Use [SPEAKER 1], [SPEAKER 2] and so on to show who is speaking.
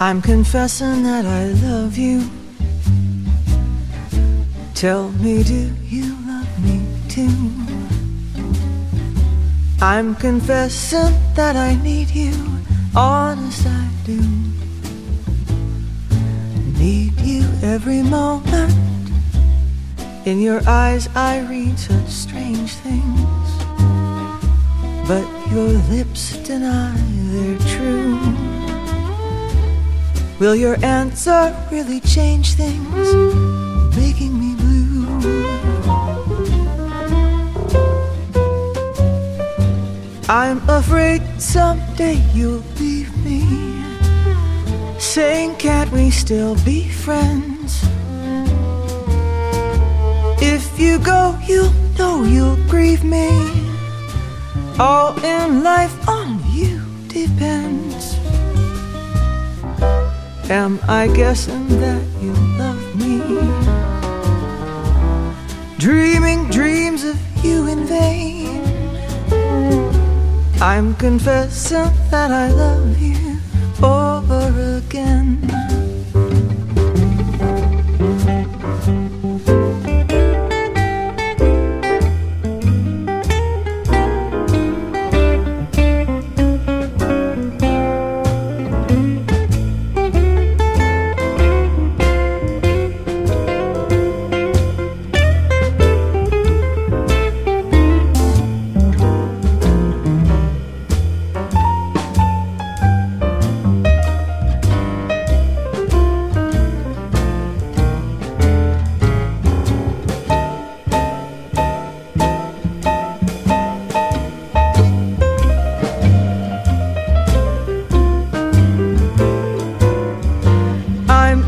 [SPEAKER 1] I'm confessing that I love you. Tell me, do you love me too? I'm confessing that I need you, honest I do. Need you every moment. In your eyes I read such strange things, but your lips deny they're true. Will your answer really change things, making me blue? I'm afraid someday you'll leave me, saying can't we still be friends? If you go, you'll know you'll grieve me. All in life on you depends. Am I guessing that you love me? Dreaming dreams of you in vain. I'm confessing that I love you.